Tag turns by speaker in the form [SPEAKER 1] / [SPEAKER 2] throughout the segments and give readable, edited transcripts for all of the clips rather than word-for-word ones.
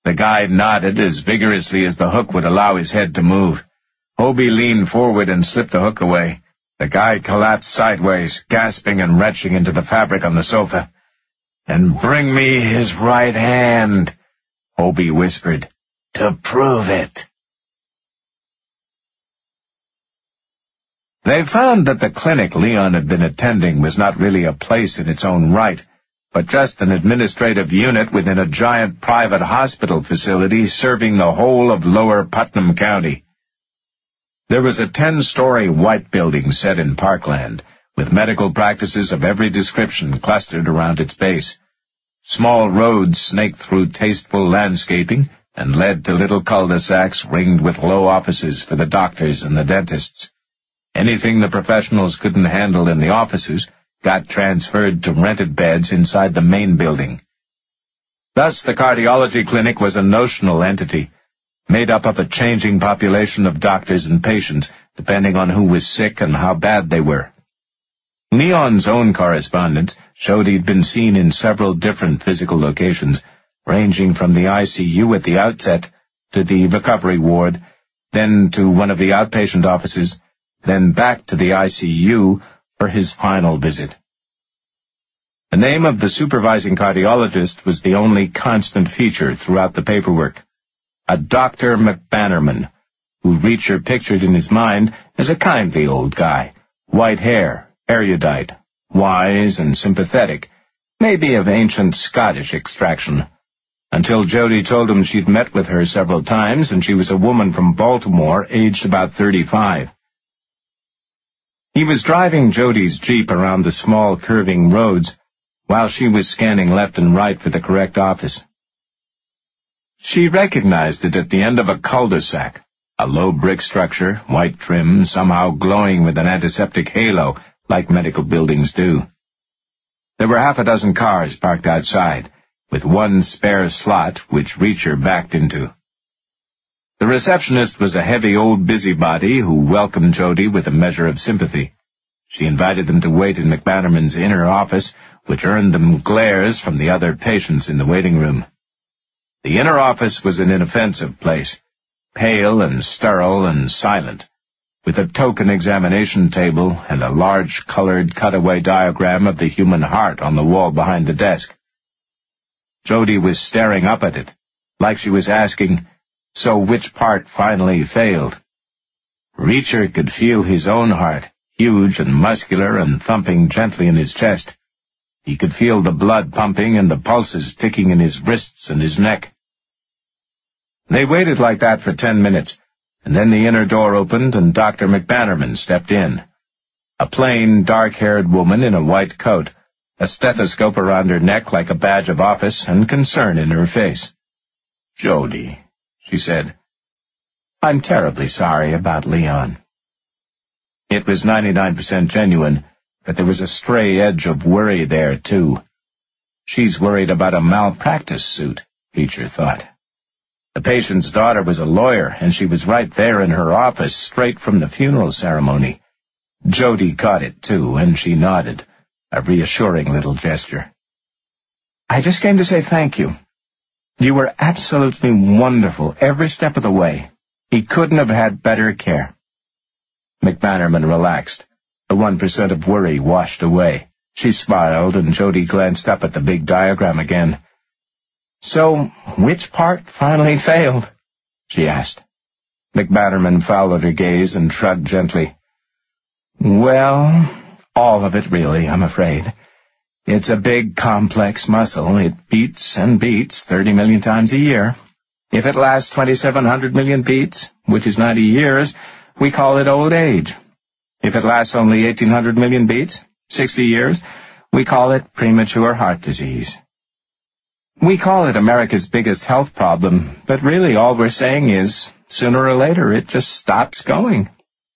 [SPEAKER 1] The guide nodded as vigorously as the hook would allow his head to move. Hobie leaned forward and slipped the hook away. The guide collapsed sideways, gasping and retching into the fabric on the sofa. "And bring me his right hand," Hobie whispered, "to prove it." They found that the clinic Leon had been attending was not really a place in its own right, but just an administrative unit within a giant private hospital facility serving the whole of Lower Putnam County. There was a 10-story white building set in parkland, with medical practices of every description clustered around its base. Small roads snaked through tasteful landscaping and led to little cul-de-sacs ringed with low offices for the doctors and the dentists. Anything the professionals couldn't handle in the offices got transferred to rented beds inside the main building. Thus, the cardiology clinic was a notional entity, made up of a changing population of doctors and patients, depending on who was sick and how bad they were. Leon's own correspondence showed he'd been seen in several different physical locations, ranging from the ICU at the outset to the recovery ward, then to one of the outpatient offices, then back to the ICU for his final visit. The name of the supervising cardiologist was the only constant feature throughout the paperwork. A Dr. McBannerman, who Reacher pictured in his mind as a kindly old guy, white hair, erudite, wise and sympathetic, maybe of ancient Scottish extraction, until Jody told him she'd met with her several times and she was a woman from Baltimore, aged about 35. He was driving Jody's Jeep around the small curving roads while she was scanning left and right for the correct office. She recognized it at the end of a cul-de-sac, a low brick structure, white trim, somehow glowing with an antiseptic halo, like medical buildings do. There were half a dozen cars parked outside, with one spare slot which Reacher backed into. The receptionist was a heavy old busybody who welcomed Jody with a measure of sympathy. She invited them to wait in McBannerman's inner office, which earned them glares from the other patients in the waiting room. The inner office was an inoffensive place, pale and sterile and silent, with a token examination table and a large colored cutaway diagram of the human heart on the wall behind the desk. Jody was staring up at it, like she was asking, so which part finally failed? Reacher could feel his own heart, huge and muscular and thumping gently in his chest. He could feel the blood pumping and the pulses ticking in his wrists and his neck. They waited like that for 10 minutes, and then the inner door opened and Dr. McBannerman stepped in. A plain, dark-haired woman in a white coat, a stethoscope around her neck like a badge of office, and concern in her face. "Jody," she said, "I'm terribly sorry about Leon." It was 99% genuine, but there was a stray edge of worry there, too. She's worried about a malpractice suit, Reacher thought. The patient's daughter was a lawyer, and she was right there in her office, straight from the funeral ceremony. Jody caught it, too, and she nodded, a reassuring little gesture. "I just came to say thank you. You were absolutely wonderful every step of the way. He couldn't have had better care." McBannerman relaxed. The 1% of worry washed away. She smiled, and Jody glanced up at the big diagram again. "So, which part finally failed?" she asked. McBannerman followed her gaze and shrugged gently. "Well, all of it, really, I'm afraid. It's a big, complex muscle. It beats and beats 30 million times a year. If it lasts 2,700 million beats, which is 90 years, we call it old age. If it lasts only 1,800 million beats, 60 years, we call it premature heart disease. We call it America's biggest health problem, but really all we're saying is, sooner or later, it just stops going."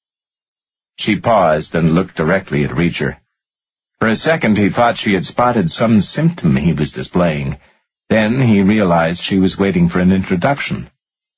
[SPEAKER 1] She paused and looked directly at Reacher. For a second he thought she had spotted some symptom he was displaying. Then he realized she was waiting for an introduction.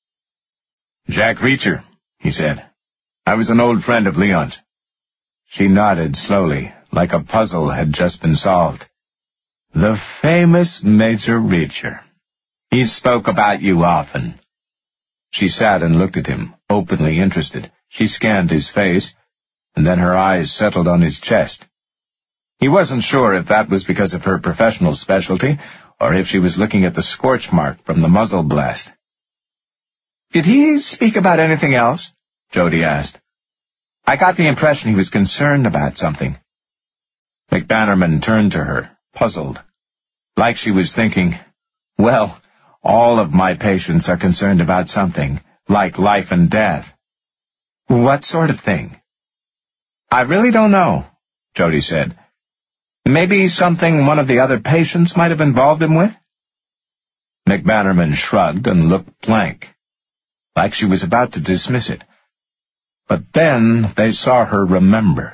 [SPEAKER 1] "Jack Reacher," he said. "I was an old friend of Leon's." She nodded slowly, like a puzzle had just been solved. "The famous Major Reacher," He spoke about you often." She sat and looked at him, openly interested. She scanned his face, and then her eyes settled on his chest. He wasn't sure if that was because of her professional specialty, or if she was looking at the scorch mark from the muzzle blast. "Did he speak about anything else?" Jody asked. "I got the impression he was concerned about something." McBannerman turned to her, puzzled, like she was thinking, "Well, all of my patients are concerned about something, like life and death." "What sort of thing?" "I really don't know," Jody said. "Maybe something one of the other patients might have involved him with?" McBannerman shrugged and looked blank, like she was about to dismiss it. But then they saw her remember.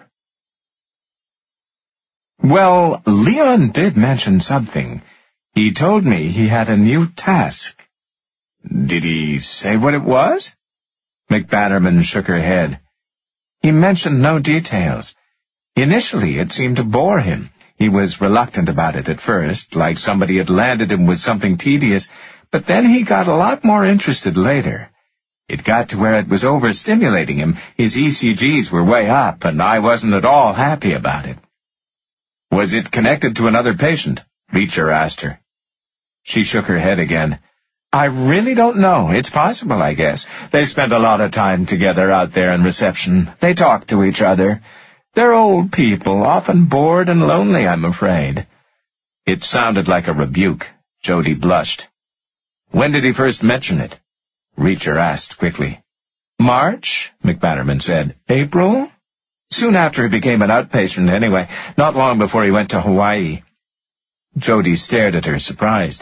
[SPEAKER 1] "Well, Leon did mention something. He told me he had a new task." "Did he say what it was?" McBannerman shook her head. "He mentioned no details. Initially, it seemed to bore him. He was reluctant about it at first, like somebody had landed him with something tedious, but then he got a lot more interested later. It got to where it was overstimulating him. His ECGs were way up, and I wasn't at all happy about it." "Was it connected to another patient?" Reacher asked her. She shook her head again. "I really don't know. It's possible, I guess. They spent a lot of time together out there in reception. They talked to each other. They're old people, often bored and lonely, I'm afraid." It sounded like a rebuke. Jody blushed. "When did he first mention it?" Reacher asked quickly. "March," McBannerman said. "April? Soon after he became an outpatient, anyway, not long before he went to Hawaii." Jody stared at her, surprised.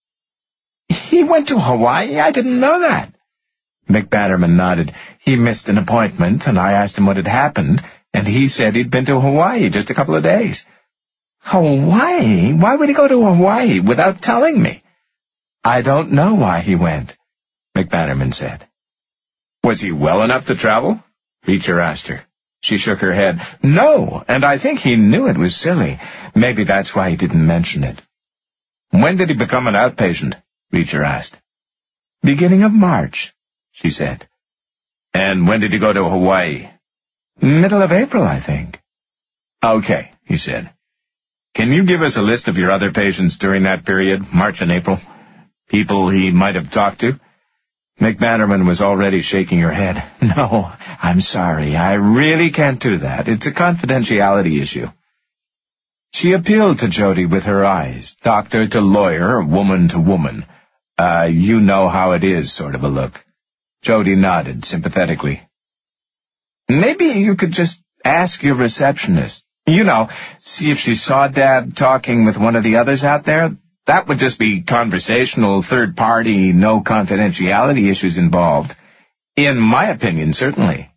[SPEAKER 1] "He went to Hawaii? I didn't know that." McBannerman nodded. "He missed an appointment, and I asked him what had happened, and he said he'd been to Hawaii just a couple of days." "Hawaii? Why would he go to Hawaii without telling me?" "I don't know why he went," McBannerman said. "Was he well enough to travel?" Reacher asked her. She shook her head. "No, and I think he knew it was silly. Maybe that's why he didn't mention it." "When did he become an outpatient?" Reacher asked. "Beginning of March," she said. "And when did he go to Hawaii?" "Middle of April, I think." "Okay," he said. "Can you give us a list of your other patients during that period, March and April? People he might have talked to?" McBannerman was already shaking her head. "No, I'm sorry. I really can't do that. It's a confidentiality issue." She appealed to Jody with her eyes, doctor to lawyer, woman to woman. You know how it is sort of a look. Jody nodded sympathetically. "Maybe you could just ask your receptionist. See if she saw Dad talking with one of the others out there. That would just be conversational, third-party, no confidentiality issues involved. In my opinion, certainly."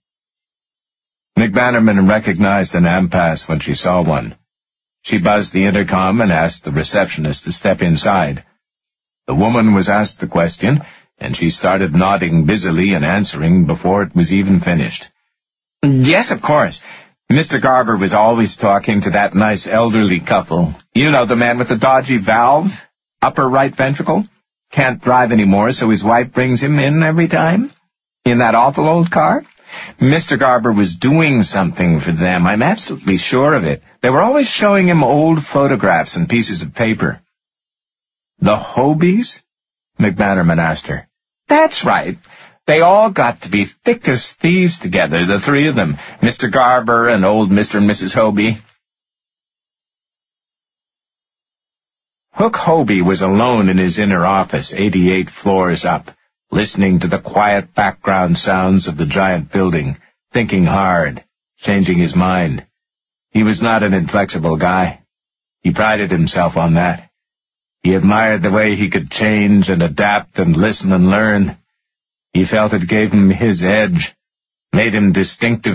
[SPEAKER 1] McBannerman recognized an impasse when she saw one. She buzzed the intercom and asked the receptionist to step inside. The woman was asked the question, and she started nodding busily and answering before it was even finished. "Yes, of course. Mr. Garber was always talking to that nice elderly couple. The man with the dodgy valve, upper right ventricle. Can't drive anymore, so his wife brings him in every time. In that awful old car. Mr. Garber was doing something for them. I'm absolutely sure of it. They were always showing him old photographs and pieces of paper." "The Hobies?" McBannerman asked her. "That's right. They all got to be thick as thieves together, the three of them, Mr. Garber and old Mr. and Mrs. Hobie." Hook Hobie was alone in his inner office, 88 floors up, listening to the quiet background sounds of the giant building, thinking hard, changing his mind. He was not an inflexible guy. He prided himself on that. He admired the way he could change and adapt and listen and learn. He felt it gave him his edge, made him distinctive.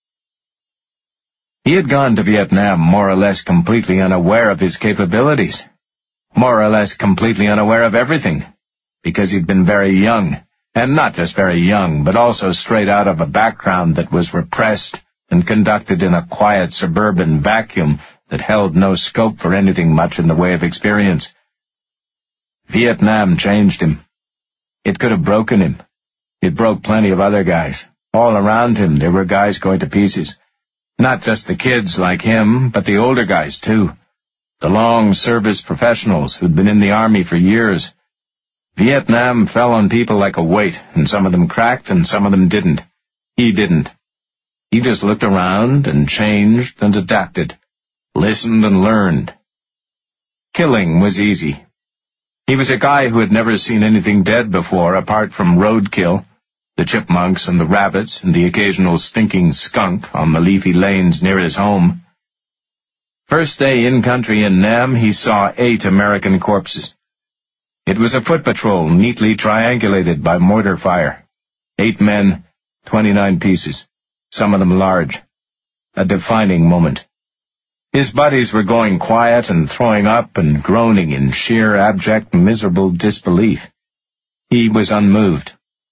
[SPEAKER 1] He had gone to Vietnam more or less completely unaware of his capabilities, more or less completely unaware of everything, because he'd been very young, and not just very young, but also straight out of a background that was repressed and conducted in a quiet suburban vacuum that held no scope for anything much in the way of experience. Vietnam changed him. It could have broken him. It broke plenty of other guys. All around him there were guys going to pieces. Not just the kids like him, but the older guys too. The long-service professionals who'd been in the army for years. Vietnam fell on people like a weight, and some of them cracked and some of them didn't. He didn't. He just looked around and changed and adapted, listened and learned. Killing was easy. He was a guy who had never seen anything dead before apart from roadkill, the chipmunks and the rabbits and the occasional stinking skunk on the leafy lanes near his home. First day in country in Nam, he saw 8 American corpses. It was a foot patrol neatly triangulated by mortar fire. 8 men, 29 pieces, some of them large. A defining moment. His buddies were going quiet and throwing up and groaning in sheer, abject, miserable disbelief. He was unmoved.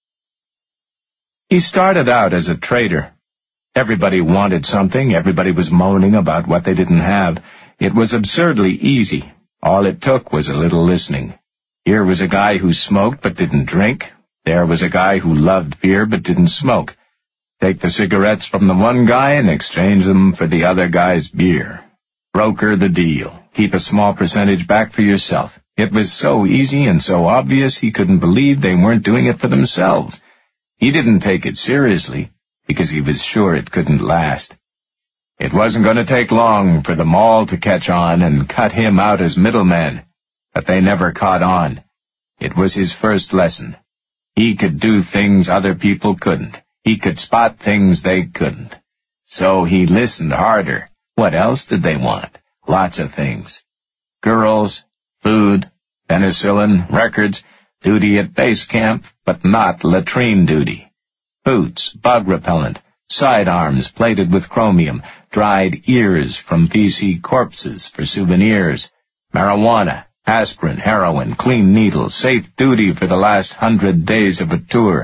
[SPEAKER 1] He started out as a trader. Everybody wanted something, everybody was moaning about what they didn't have. It was absurdly easy. All it took was a little listening. Here was a guy who smoked but didn't drink. There was a guy who loved beer but didn't smoke. Take the cigarettes from the one guy and exchange them for the other guy's beer. Broker the deal. Keep a small percentage back for yourself. It was so easy and so obvious he couldn't believe they weren't doing it for themselves. He didn't take it seriously because he was sure it couldn't last. It wasn't going to take long for them all to catch on and cut him out as middleman. But they never caught on. It was his first lesson. He could do things other people couldn't. He could spot things they couldn't. So he listened harder. What else did they want? Lots of things. Girls, food, penicillin, records, duty at base camp, but not latrine duty. Boots, bug repellent, sidearms plated with chromium, dried ears from VC corpses for souvenirs, marijuana, aspirin, heroin, clean needles, safe duty for the last 100 days of a tour.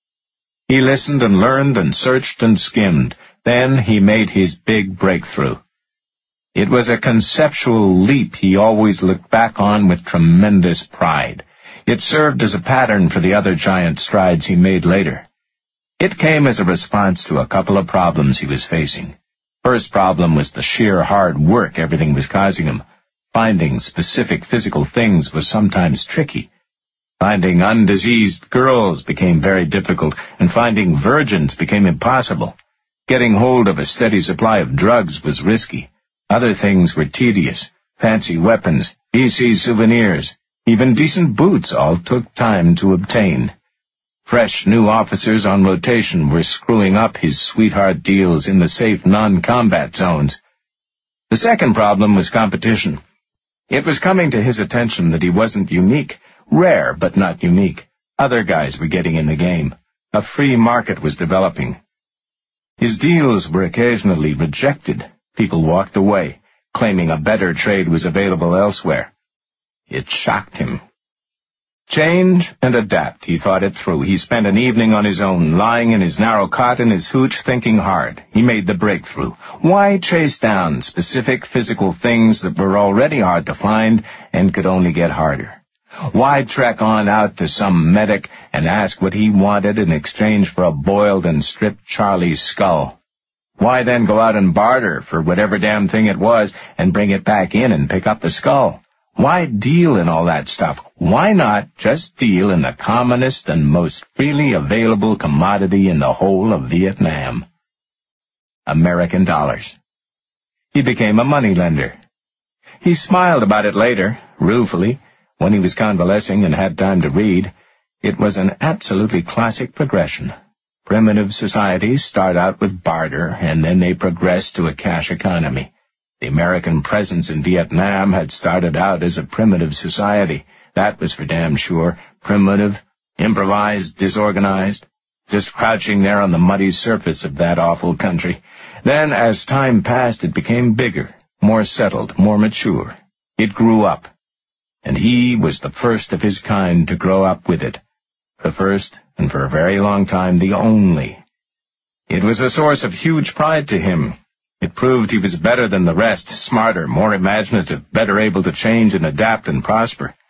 [SPEAKER 1] He listened and learned and searched and skimmed. Then he made his big breakthrough. It was a conceptual leap he always looked back on with tremendous pride. It served as a pattern for the other giant strides he made later. It came as a response to a couple of problems he was facing. First problem was the sheer hard work everything was causing him. Finding specific physical things was sometimes tricky. Finding undiseased girls became very difficult, and finding virgins became impossible. Getting hold of a steady supply of drugs was risky. Other things were tedious. Fancy weapons, VC souvenirs, even decent boots all took time to obtain. Fresh new officers on rotation were screwing up his sweetheart deals in the safe non-combat zones. The second problem was competition. It was coming to his attention that he wasn't unique, rare but not unique. Other guys were getting in the game. A free market was developing. His deals were occasionally rejected. People walked away, claiming a better trade was available elsewhere. It shocked him. Change and adapt, he thought it through. He spent an evening on his own, lying in his narrow cot in his hooch, thinking hard. He made the breakthrough. Why chase down specific physical things that were already hard to find and could only get harder? Why trek on out to some medic and ask what he wanted in exchange for a boiled and stripped Charlie's skull? Why then go out and barter for whatever damn thing it was and bring it back in and pick up the skull? Why deal in all that stuff? Why not just deal in the commonest and most freely available commodity in the whole of Vietnam? American dollars. He became a moneylender. He smiled about it later, ruefully, when he was convalescing and had time to read. It was an absolutely classic progression. Primitive societies start out with barter, and then they progress to a cash economy. The American presence in Vietnam had started out as a primitive society. That was for damn sure. Primitive, improvised, disorganized, just crouching there on the muddy surface of that awful country. Then, as time passed, it became bigger, more settled, more mature. It grew up. And he was the first of his kind to grow up with it. The first, and for a very long time, the only. It was a source of huge pride to him. It proved he was better than the rest, smarter, more imaginative, better able to change and adapt and prosper.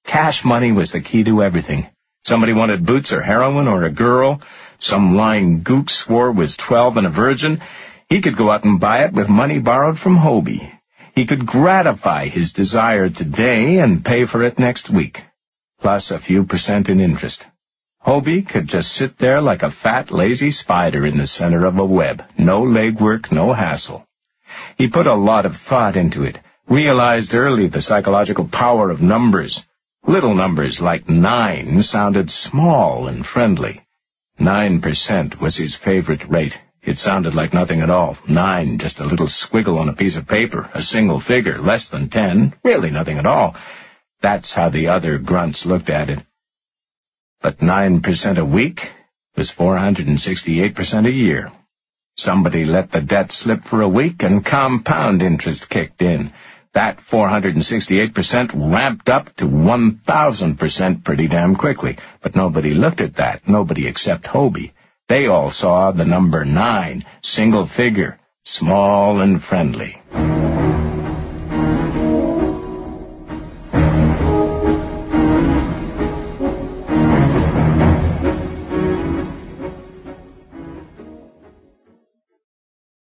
[SPEAKER 1] Cash money was the key to everything. Somebody wanted boots or heroin or a girl. Some lying gook swore was 12 and a virgin. He could go out and buy it with money borrowed from Hobie. He could gratify his desire today and pay for it next week, plus a few % in interest. Hobie could just sit there like a fat, lazy spider in the center of a web. No legwork, no hassle. He put a lot of thought into it, realized early the psychological power of numbers. Little numbers like 9 sounded small and friendly. 9% was his favorite rate. It sounded like nothing at all. 9, just a little squiggle on a piece of paper, a single figure, less than 10, really nothing at all. That's how the other grunts looked at it. But 9% a week was 468% a year. Somebody let the debt slip for a week and compound interest kicked in. That 468% ramped up to 1,000% pretty damn quickly. But nobody looked at that, nobody except Hobie. They all saw the number 9, single figure, small and friendly.